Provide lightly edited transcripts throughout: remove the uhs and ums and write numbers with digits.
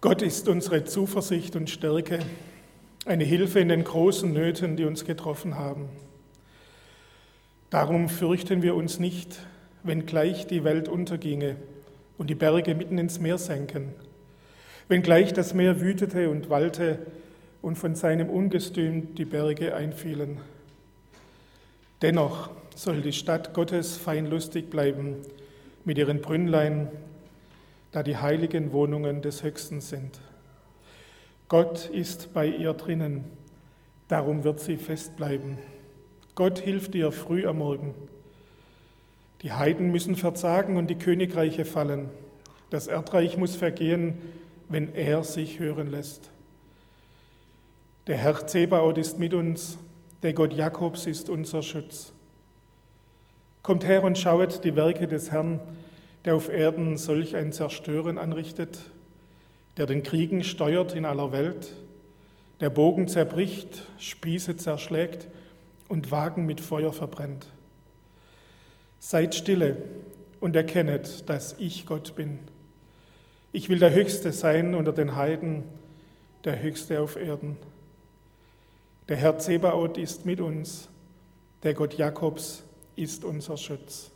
Gott ist unsere Zuversicht und Stärke, eine Hilfe in den großen Nöten, die uns getroffen haben. Darum fürchten wir uns nicht, wenngleich die Welt unterginge und die Berge mitten ins Meer senken, wenngleich das Meer wütete und wallte und von seinem Ungestüm die Berge einfielen. Dennoch soll die Stadt Gottes fein lustig bleiben mit ihren Brünnlein, da die heiligen Wohnungen des Höchsten sind. Gott ist bei ihr drinnen, darum wird sie fest bleiben. Gott hilft ihr früh am Morgen. Die Heiden müssen verzagen und die Königreiche fallen. Das Erdreich muss vergehen, wenn er sich hören lässt. Der Herr Zebaoth ist mit uns, der Gott Jakobs ist unser Schutz. Kommt her und schauet die Werke des Herrn, der auf Erden solch ein Zerstören anrichtet, der den Kriegen steuert in aller Welt, der Bogen zerbricht, Spieße zerschlägt und Wagen mit Feuer verbrennt. Seid stille und erkennet, dass ich Gott bin. Ich will der Höchste sein unter den Heiden, der Höchste auf Erden. Der Herr Zebaoth ist mit uns, der Gott Jakobs ist unser Schutz.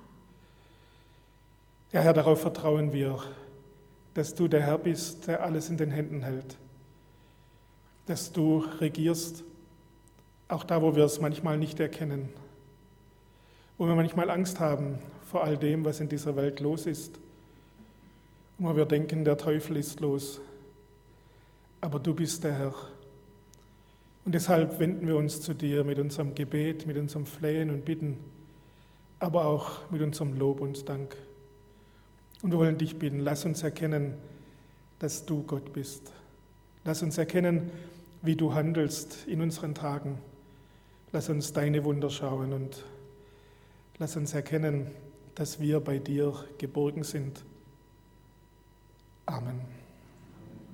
Ja, Herr, darauf vertrauen wir, dass du der Herr bist, der alles in den Händen hält, dass du regierst, auch da, wo wir es manchmal nicht erkennen, wo wir manchmal Angst haben vor all dem, was in dieser Welt los ist, und wo wir denken, der Teufel ist los, aber du bist der Herr. Und deshalb wenden wir uns zu dir mit unserem Gebet, mit unserem Flehen und Bitten, aber auch mit unserem Lob und Dank. Und wir wollen dich bitten, lass uns erkennen, dass du Gott bist. Lass uns erkennen, wie du handelst in unseren Tagen. Lass uns deine Wunder schauen und lass uns erkennen, dass wir bei dir geborgen sind. Amen.